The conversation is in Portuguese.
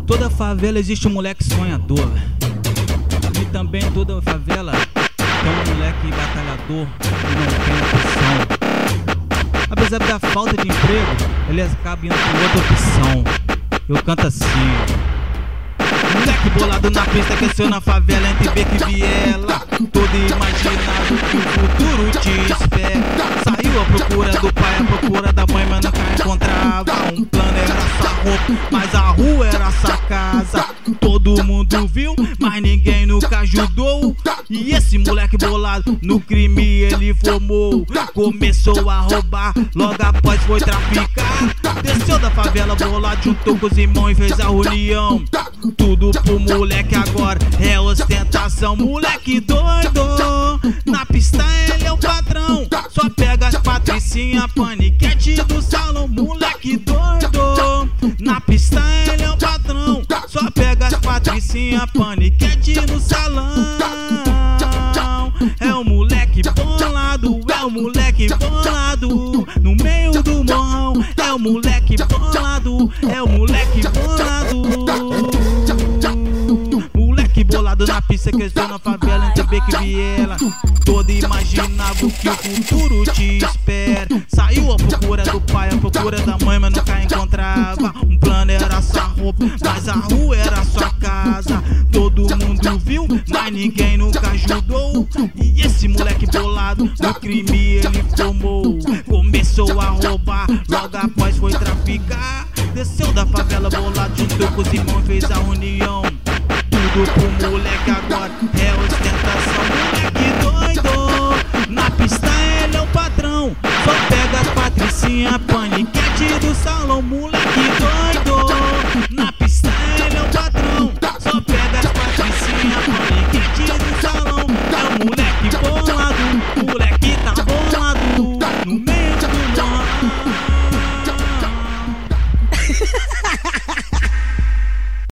Toda favela existe um moleque sonhador. E também toda favela tem um moleque batalhador que não tem opção. Apesar da falta de emprego, ele acaba indo por outra opção. Eu canto assim: moleque bolado na pista, cresceu na favela entre beco e viela. Todo imaginado que o futuro te espera. Saiu à procura do pai, à procura da mãe, mas nunca encontrava. Um plano era sua roupa, mas a rua era sua casa. Todo mundo viu, mas ninguém nunca ajudou. E esse moleque bolado no crime ele formou. Começou a roubar, logo após foi traficar. Desceu da favela bolado, juntou com os irmãos e fez a união. Tudo pro moleque agora é ostentação. Moleque doido, na pista ele é o patrão. Só pega as patricinha, paniquete do salão. Moleque doido, na pista ele é o patrão. Só pega as patricinha, paniquete no salão. É o moleque bolado, é o moleque bolado. No meio do morrão, é o moleque bolado, é o moleque bolado. Moleque bolado na pista, cresceu na favela entre beco e viela. Todo imaginava que o futuro te espera. Saiu à procura do pai, à procura da mãe, mas nunca encontrava. Um plano era sua roupa, mas a rua era sua casa. Todo mundo viu, mas ninguém nunca ajudou. E esse moleque bolado no crime ele formou. Começou a roubar, logo após foi traficar. Desceu da favela bolado, juntou com os irmãos e fez a união. Tudo pro moleque agora é ostentação. Moleque doido, na pista ele é o patrão. Só pega as patricinha, paniquete do salão. Moleque doido,